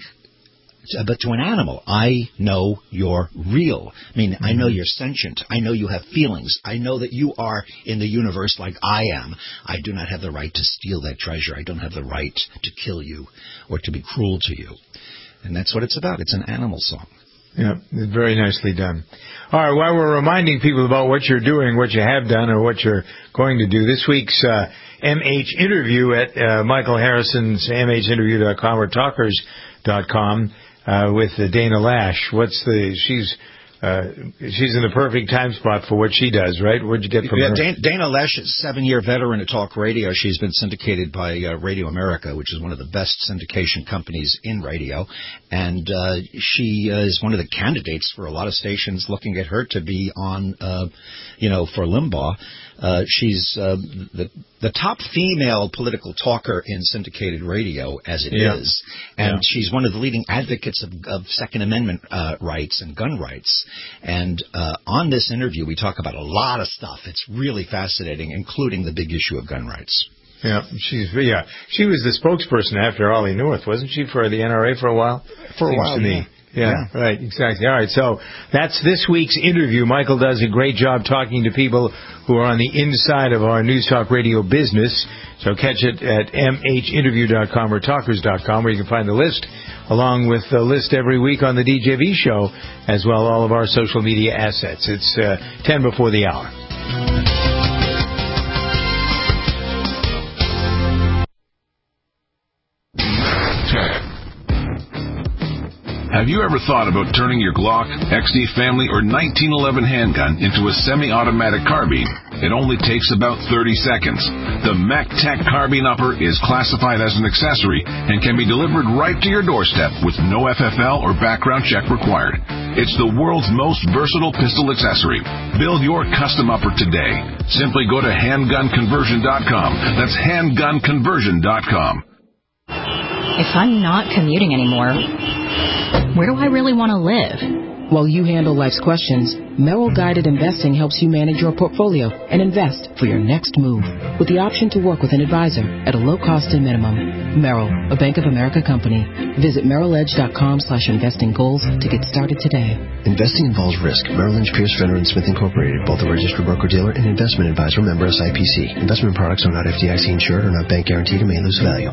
but to an animal. I know you're real. I mean, mm-hmm. I know you're sentient. I know you have feelings. I know that you are in the universe like I am. I do not have the right to steal that treasure. I don't have the right to kill you or to be cruel to you. And that's what it's about. It's an animal song. Yeah, very nicely done. All right, while we're reminding people about what you're doing, what you have done, or what you're going to do, this week's uh, M H interview at uh, Michael Harrison's M H interview dot com or talkers dot com uh, with uh, Dana Lash. What's the, she's... Uh, she's in the perfect time spot for what she does, right? What'd you get from yeah, her? Dana, Dana Lash is a seven-year veteran of talk radio. She's been syndicated by uh, Radio America, which is one of the best syndication companies in radio. And uh, she uh, is one of the candidates for a lot of stations looking at her to be on, uh, you know, for Limbaugh. Uh, she's uh, the the top female political talker in syndicated radio, as it yeah. is, and yeah. she's one of the leading advocates of, of Second Amendment uh, rights and gun rights. And uh, on this interview, we talk about a lot of stuff. It's really fascinating, including the big issue of gun rights. Yeah, she's yeah. She was the spokesperson after Ollie North, wasn't she, for the N R A for a while? For Seems a while, to me. yeah. Yeah, yeah, right, exactly. All right, so that's this week's interview. Michael does a great job talking to people who are on the inside of our News Talk Radio business. So catch it at M H interview dot com or talkers dot com, where you can find the list, along with the list every week on the D J V show, as well as all of our social media assets. It's uh, ten before the hour. Have you ever thought about turning your Glock, X D Family, or nineteen eleven handgun into a semi-automatic carbine? It only takes about thirty seconds. The MacTac Carbine Upper is classified as an accessory and can be delivered right to your doorstep with no F F L or background check required. It's the world's most versatile pistol accessory. Build your custom upper today. Simply go to handgun conversion dot com. That's handgun conversion dot com. If I'm not commuting anymore, where do I really want to live? While you handle life's questions, Merrill Guided Investing helps you manage your portfolio and invest for your next move with the option to work with an advisor at a low cost and minimum. Merrill, a Bank of America company. Visit merrill edge dot com slash investing goals to get started today. Investing involves risk. Merrill Lynch, Pierce, Fenner and Smith Incorporated, both a registered broker-dealer and investment advisor, member S I P C. Investment products are not F D I C insured or not bank guaranteed and may lose value.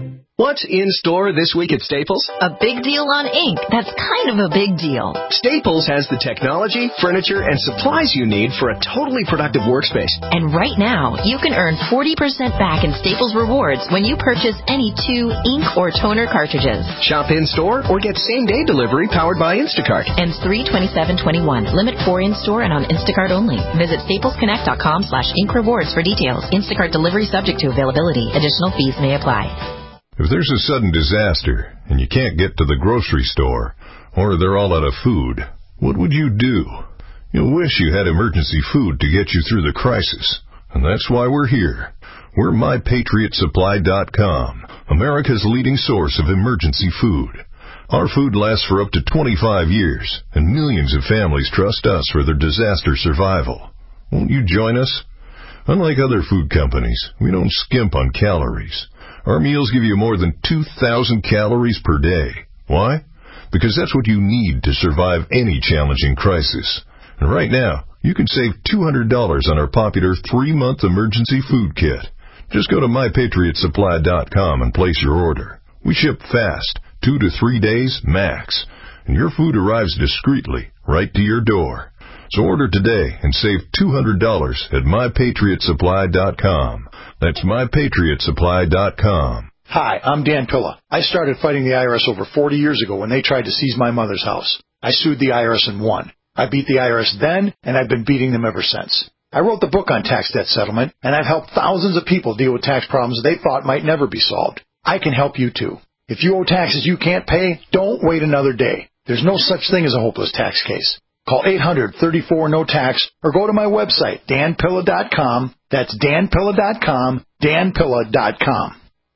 What's in store this week at Staples? A big deal on ink. That's kind of a big deal. Staples has the technology, furniture, and supplies you need for a totally productive workspace. And right now, you can earn forty percent back in Staples Rewards when you purchase any two ink or toner cartridges. Shop in-store or get same-day delivery powered by Instacart. Ends three twenty-seven twenty-one. Limit four in-store and on Instacart only. Visit staplesconnect.com slash ink rewards for details. Instacart delivery subject to availability. Additional fees may apply. If there's a sudden disaster and you can't get to the grocery store, or they're all out of food, what would you do? You'll wish you had emergency food to get you through the crisis. And that's why we're here. We're my patriot supply dot com, America's leading source of emergency food. Our food lasts for up to twenty-five years, and millions of families trust us for their disaster survival. Won't you join us? Unlike other food companies, we don't skimp on calories. Our meals give you more than two thousand calories per day. Why? Because that's what you need to survive any challenging crisis. And right now, you can save two hundred dollars on our popular three-month emergency food kit. Just go to my patriot supply dot com and place your order. We ship fast, two to three days max, and your food arrives discreetly right to your door. So order today and save two hundred dollars at my patriot supply dot com. That's my patriot supply dot com. Hi, I'm Dan Pilla. I started fighting the I R S over forty years ago when they tried to seize my mother's house. I sued the I R S and won. I beat the I R S then, and I've been beating them ever since. I wrote the book on tax debt settlement, and I've helped thousands of people deal with tax problems they thought might never be solved. I can help you too. If you owe taxes you can't pay, don't wait another day. There's no such thing as a hopeless tax case. Call eight hundred, thirty-four, no tax or go to my website, dan pilla dot com. That's dan pilla dot com, dan pilla dot com.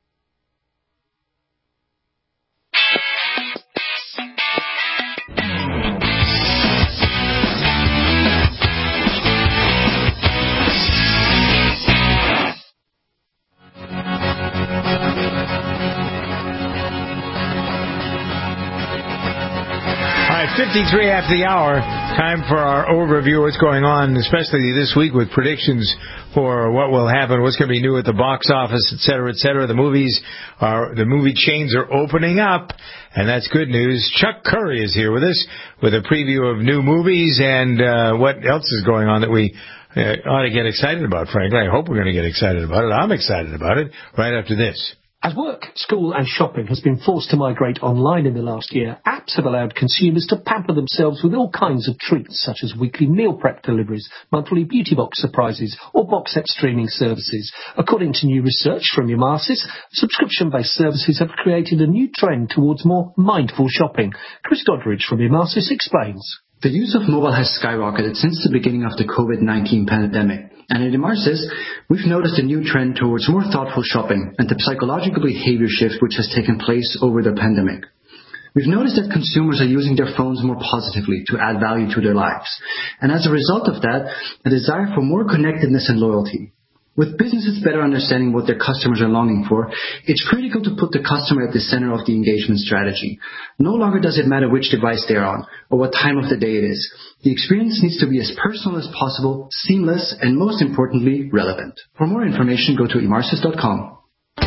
fifty-three after the hour, time for our overview of what's going on, especially this week with predictions for what will happen, what's going to be new at the box office, et cetera, et cetera. The movies are, the movie chains are opening up, and that's good news. Chuck Curry is here with us with a preview of new movies and uh, what else is going on that we uh, ought to get excited about, frankly. I hope we're going to get excited about it. I'm excited about it right after this. As work, school and shopping has been forced to migrate online in the last year, apps have allowed consumers to pamper themselves with all kinds of treats, such as weekly meal prep deliveries, monthly beauty box surprises, or box set streaming services. According to new research from Emarsys, subscription-based services have created a new trend towards more mindful shopping. Chris Doddridge from Emarsys explains. The use of mobile has skyrocketed since the beginning of the COVID nineteen pandemic. And at Emarsys, we've noticed a new trend towards more thoughtful shopping and the psychological behavior shift which has taken place over the pandemic. We've noticed that consumers are using their phones more positively to add value to their lives. And as a result of that, a desire for more connectedness and loyalty. With businesses better understanding what their customers are longing for, it's critical to put the customer at the center of the engagement strategy. No longer does it matter which device they're on or what time of the day it is. The experience needs to be as personal as possible, seamless, and most importantly, relevant. For more information, go to emarsys dot com.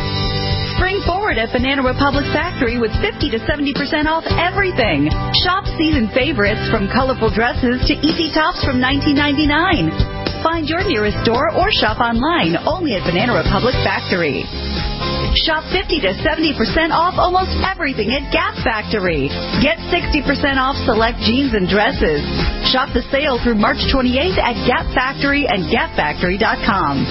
Spring forward at Banana Republic Factory with fifty to seventy percent off everything. Shop season favorites from colorful dresses to easy tops from nineteen ninety-nine. Find your nearest store or shop online only at Banana Republic Factory. Shop fifty to seventy percent off almost everything at Gap Factory. Get sixty percent off select jeans and dresses. Shop the sale through March twenty-eighth at Gap Factory and gap factory dot com.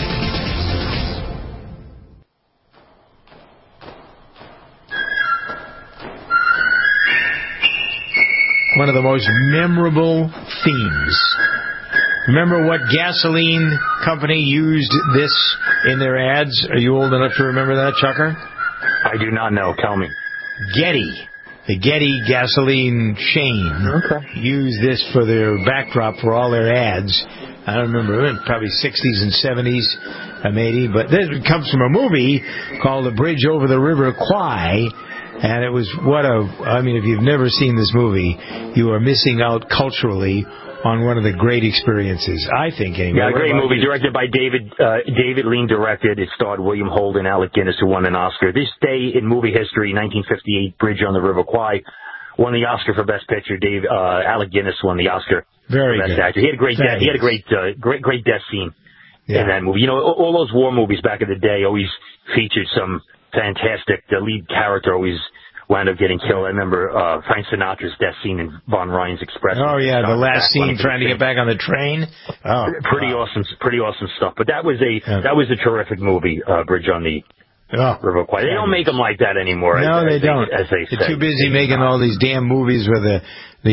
One of the most memorable themes. Remember what gasoline company used this in their ads? Are you old enough to remember that, Chucker? I do not know. Tell me. Getty. The Getty gasoline chain okay. used this for their backdrop for all their ads. I don't remember, probably sixties and seventies, uh, maybe. But this comes from a movie called The Bridge Over the River Kwai. And it was what a, I mean, if you've never seen this movie, you are missing out culturally on one of the great experiences, I think, anyway. Yeah, a great movie, you? directed by David uh, David Lean directed. It starred William Holden, Alec Guinness, who won an Oscar. This day in movie history, nineteen fifty-eight, Bridge on the River Kwai, won the Oscar for Best Picture. Dave uh, Alec Guinness won the Oscar Very for Best good. Actor. He had a great, de- he had a great, uh, great, great death scene yeah. in that movie. You know, all, all those war movies back in the day always featured some fantastic. The lead character always wound up getting killed. I remember uh, Frank Sinatra's death scene in Von Ryan's Express. Oh yeah, the last scene trying to get back on the train. Oh, pretty wow. awesome, pretty awesome stuff. But that was a yeah. that was a terrific movie, uh, Bridge on the oh, River Kwai. They don't make them like that anymore. No, as, they as don't. They, as they They're say. too busy making all these damn movies with the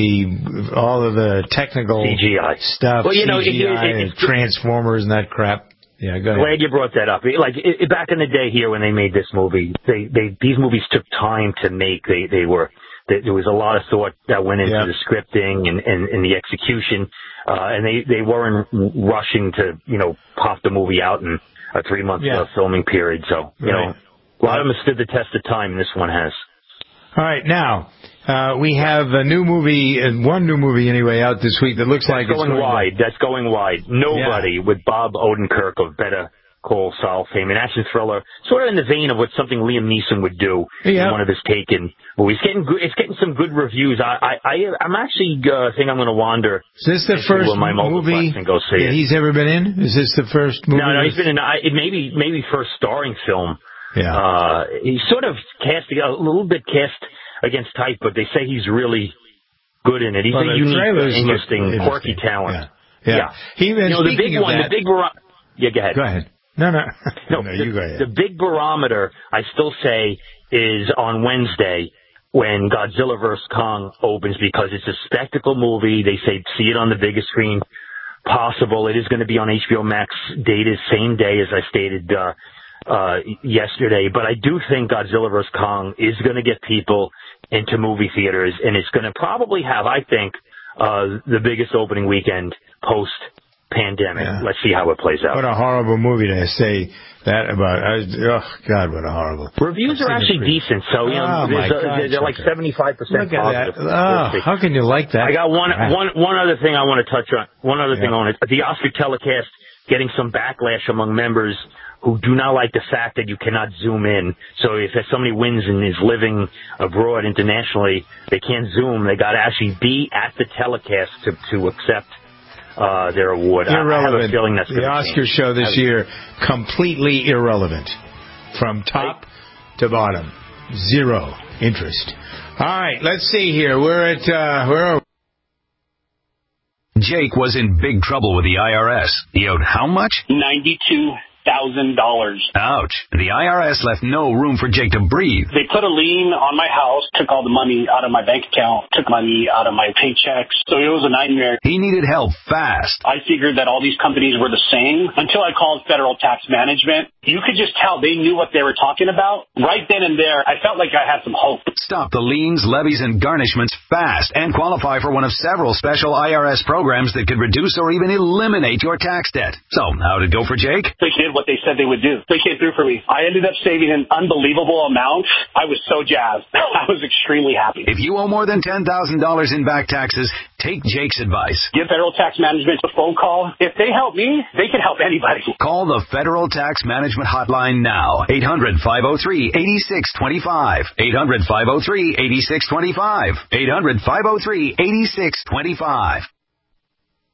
the all of the technical C G I stuff, well, you know, C G I it, it, and Transformers and that crap. Yeah, go ahead. Glad you brought that up. Like it, it, back in the day here when they made this movie, they, they these movies took time to make. They they were they, there was a lot of thought that went into yeah. the scripting and, and, and the execution, uh, and they, they weren't rushing to you know pop the movie out in a three month yeah. uh, filming period. So you right. know, a lot of them stood the test of time, and this one has. All right, now uh, we have a new movie, uh, one new movie anyway, out this week that looks That's like it's going going wide. To... That's going wide. Nobody yeah. with Bob Odenkirk of Better Call Saul fame, an action thriller, sort of in the vein of what something Liam Neeson would do yeah. in one of his Taken movies. Getting good, it's getting some good reviews. I, I, I I'm actually uh, think I'm going to wander. Is this the first my movie and go see that it. he's ever been in? Is this the first movie? No, no, he's been in. I, it maybe maybe first starring film. Yeah, uh, he's sort of cast a little bit cast against type, but they say he's really good in it. He's well, a unique, interesting, interesting, quirky talent. Yeah, yeah. yeah. He, you know, the big one, that, the big. Bar- yeah, go ahead. Go ahead. No, no, no, no the, you go ahead. The big barometer, I still say, is on Wednesday when Godzilla versus. Kong opens because it's a spectacle movie. They say see it on the biggest screen possible. It is going to be on H B O Max dated same day as I stated uh, uh, yesterday. But I do think Godzilla versus. Kong is going to get people into movie theaters, and it's going to probably have, I think, uh, the biggest opening weekend post. Pandemic. Yeah. Let's see how it plays out. What a horrible movie to say that about. I, oh God, what a horrible. Reviews are actually decent, so you know oh, there's God, a, they're like seventy-five percent positive. Oh, how can you like that? I got one crap. one one other thing I want to touch on. One other yeah. thing I want to. The Oscar telecast getting some backlash among members who do not like the fact that you cannot zoom in. So if somebody wins and is living abroad internationally, they can't zoom. They got to actually be at the telecast to to accept. Uh, their award. Irrelevant. I have a feeling that's the Oscar change. show this year completely irrelevant, from top I, to bottom, zero interest. All right, let's see here. We're at uh, where are we? Jake was in big trouble with the I R S. He owed how much? Ninety-two thousand dollars. Ouch. The I R S left no room for Jake to breathe. They put a lien on my house, took all the money out of my bank account, took money out of my paychecks. So it was a nightmare. He needed help fast. I figured that all these companies were the same until I called Federal Tax Management. You could just tell they knew what they were talking about. Right then and there, I felt like I had some hope. Stop the liens, levies, and garnishments fast and qualify for one of several special I R S programs that could reduce or even eliminate your tax debt. So, how'd it go for Jake? They did what they said they would do. They came through for me. I ended up saving an unbelievable amount. I was so jazzed. I was extremely happy. If you owe more than ten thousand dollars in back taxes, take Jake's advice. Give Federal Tax Management a phone call. If they help me, they can help anybody. Call the Federal Tax Management Hotline now. eight hundred, five oh three, eight six two five. eight hundred, five oh three, eight six two five. eight hundred, five oh three, eight six two five.